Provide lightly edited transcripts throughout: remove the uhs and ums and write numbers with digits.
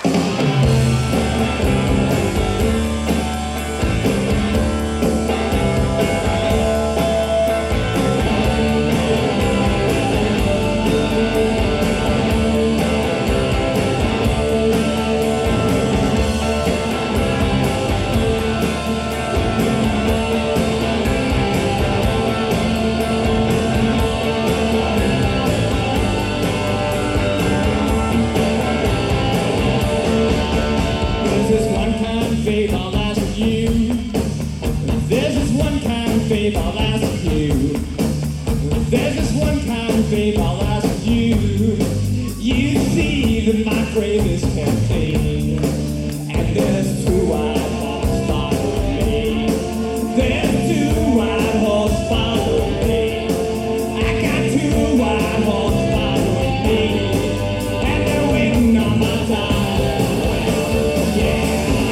babe, I'll ask you. There's just one kind of babe I'll ask you. You see that my grave is tempting, and there's two white horses following me. There's two white horses following me. I got two white horses following me, and they're waiting on my time. Yeah.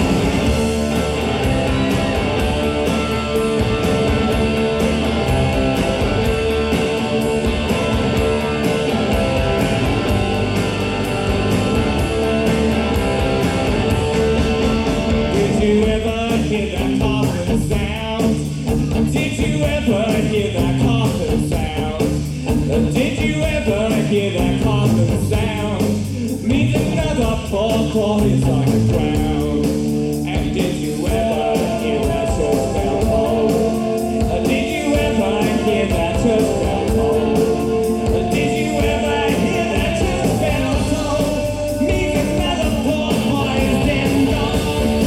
Did you ever hear that coffin sound? Did you ever hear that coffin sound? Did you ever hear that coffin sound? Means another poor call is on the ground. And did you ever hear that church bell toll? Did you ever hear that church bell toll? Did you ever hear that church bell toll? Means another poor boy is dead and gone.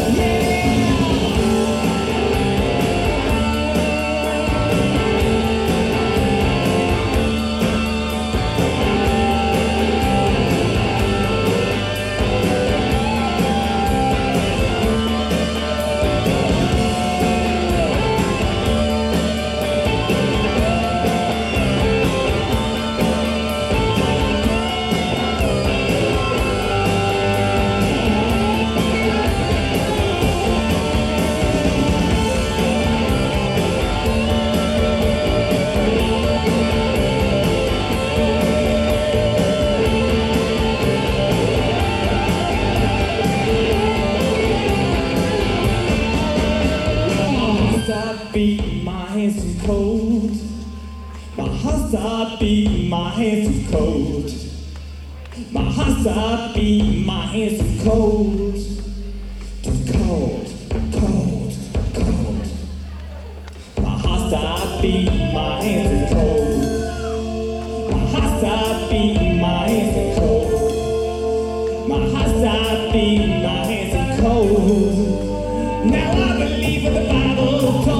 Beating my hands too cold. My heart start beating my hands too cold. My heart start beating my hands too cold. Too cold, cold, cold. My heart start beating my hands too cold. My heart start beating my hands too cold. My heart start beating my hands too cold. Now I believe what the Bible told.